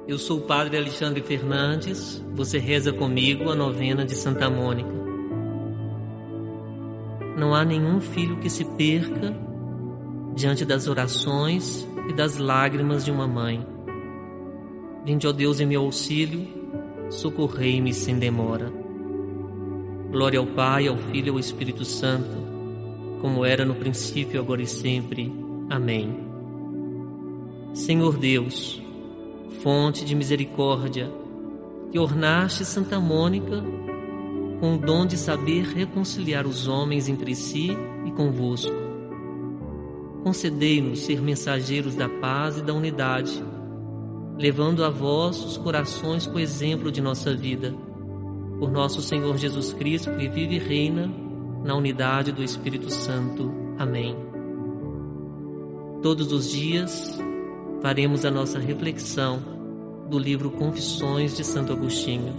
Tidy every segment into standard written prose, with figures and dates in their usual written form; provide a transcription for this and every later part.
Eu sou o Padre Alexandre Fernandes, você reza comigo a novena de Santa Mônica. Não há nenhum filho que se perca diante das orações e das lágrimas de uma mãe. Vinde, ó Deus, em meu auxílio, socorrei-me sem demora. Glória ao Pai, ao Filho e ao Espírito Santo, como era no princípio, agora e sempre. Amém. Senhor Deus, fonte de misericórdia, que ornaste Santa Mônica com o dom de saber reconciliar os homens entre si e convosco. Concedei-nos ser mensageiros da paz e da unidade, levando a vós os corações com o exemplo de nossa vida. Por nosso Senhor Jesus Cristo, que vive e reina na unidade do Espírito Santo. Amém. Todos os dias faremos a nossa reflexão do livro Confissões de Santo Agostinho.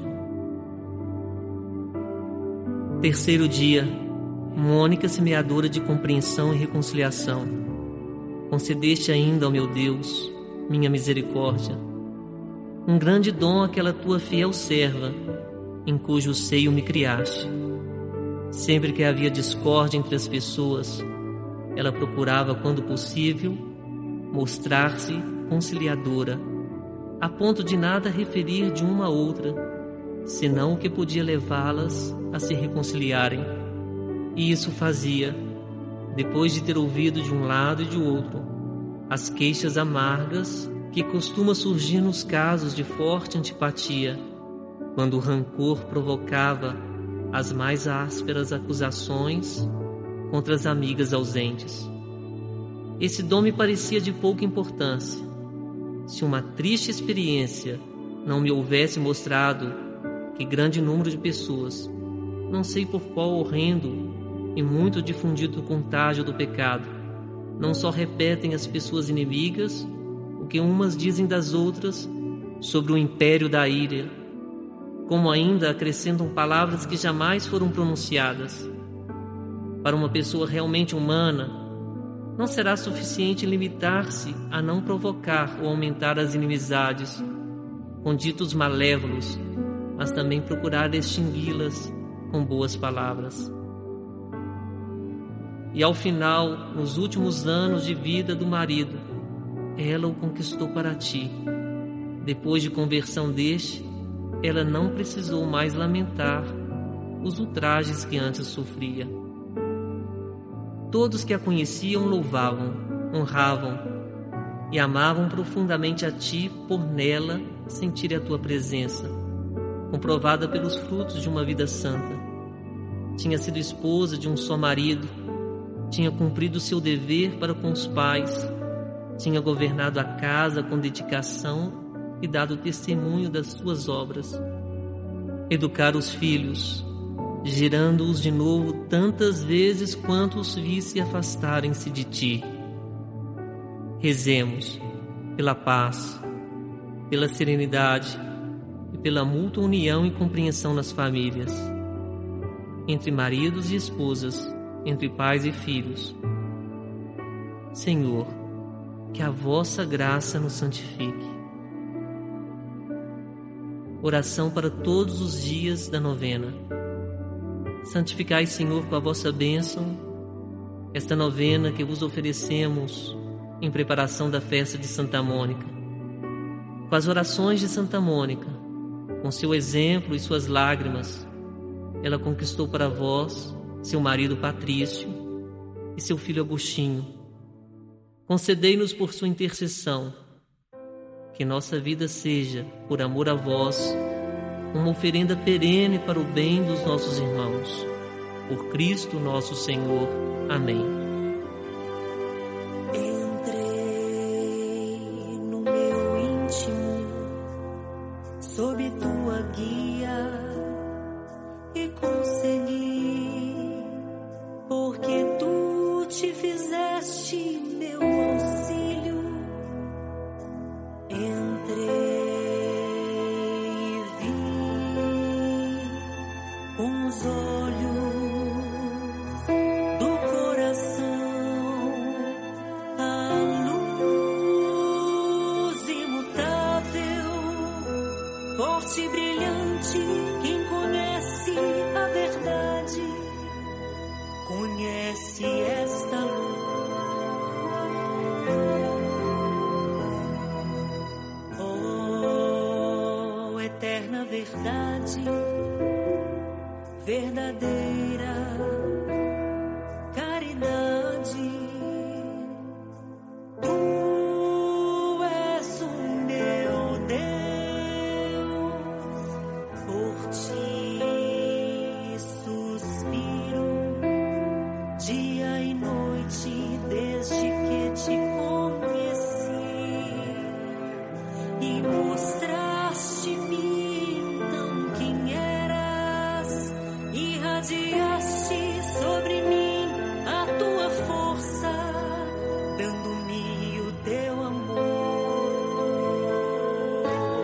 Terceiro dia, Mônica, semeadora de compreensão e reconciliação. Concedeste ainda, ó meu Deus, minha misericórdia, um grande dom àquela tua fiel serva, em cujo seio me criaste. Sempre que havia discórdia entre as pessoas, ela procurava, quando possível, mostrar-se conciliadora, a ponto de nada referir de uma a outra, senão o que podia levá-las a se reconciliarem. E isso fazia, depois de ter ouvido de um lado e de outro as queixas amargas que costuma surgir nos casos de forte antipatia, quando o rancor provocava as mais ásperas acusações contra as amigas ausentes. Esse dom me parecia de pouca importância, se uma triste experiência não me houvesse mostrado que grande número de pessoas, não sei por qual horrendo e muito difundido contágio do pecado, não só repetem às pessoas inimigas o que umas dizem das outras sobre o império da ira, como ainda acrescentam palavras que jamais foram pronunciadas. Para uma pessoa realmente humana, não será suficiente limitar-se a não provocar ou aumentar as inimizades com ditos malévolos, mas também procurar extingui-las com boas palavras. E ao final, nos últimos anos de vida do marido, ela o conquistou para ti. Depois de conversão deste, ela não precisou mais lamentar os ultrajes que antes sofria. Todos que a conheciam louvavam, honravam e amavam profundamente a ti por nela sentir a tua presença, comprovada pelos frutos de uma vida santa. Tinha sido esposa de um só marido, tinha cumprido seu dever para com os pais, tinha governado a casa com dedicação e dado testemunho das suas obras. Educar os filhos, gerando-os de novo tantas vezes quanto os visse afastarem-se de ti. Rezemos pela paz, pela serenidade e pela mútua união e compreensão nas famílias, entre maridos e esposas, entre pais e filhos. Senhor, que a vossa graça nos santifique. Oração para todos os dias da novena. Santificai, Senhor, com a vossa bênção esta novena que vos oferecemos em preparação da festa de Santa Mônica. Com as orações de Santa Mônica, com seu exemplo e suas lágrimas, ela conquistou para vós seu marido Patrício e seu filho Agostinho. Concedei-nos por sua intercessão que nossa vida seja, por amor a vós, uma oferenda perene para o bem dos nossos irmãos. Por Cristo nosso Senhor. Amém. Entrei no meu íntimo, sob tua guia, e consegui, porque tu te fizeste meu auxílio. Entrei e vi com os olhos do coração a luz imutável forte e brilhante, quem conhece a verdade, conhece esta luz. Oh, eterna verdade, verdadeira caridade, tu és o meu Deus, por ti suspiro dia e noite desde que te conheci e mostraste-me então quem eras, irradiaste sobre mim a tua força, dando-me o teu amor.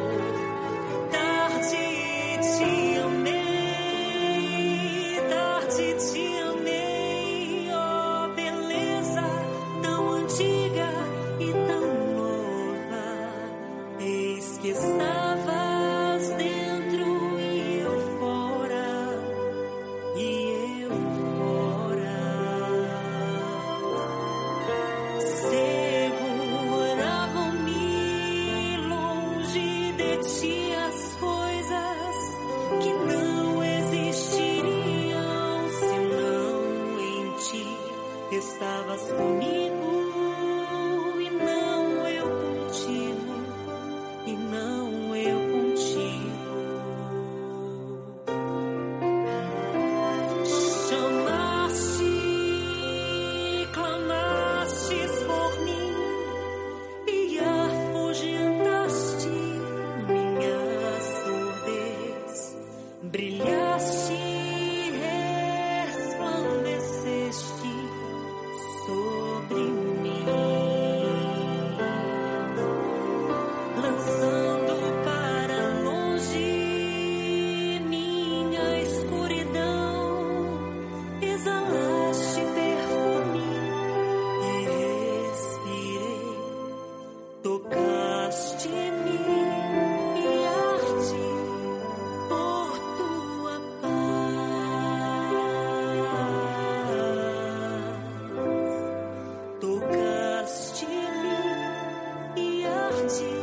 Tarde te amei, ó beleza tão antiga e tão nova, eis que estavas dentro e eu fora, seguravam-me longe de ti as coisas que não existiriam se não em ti estavas comigo, e não eu contigo, e não eu contigo. Chamaste, clamastes por mim e afugentaste minha surdez. Brilhaste, resplandeceste sobre mim, lançando para longe minha escuridão. Exalaste perfume e respirei, tocaste-me e arde por tua paz. Tocaste-me e arde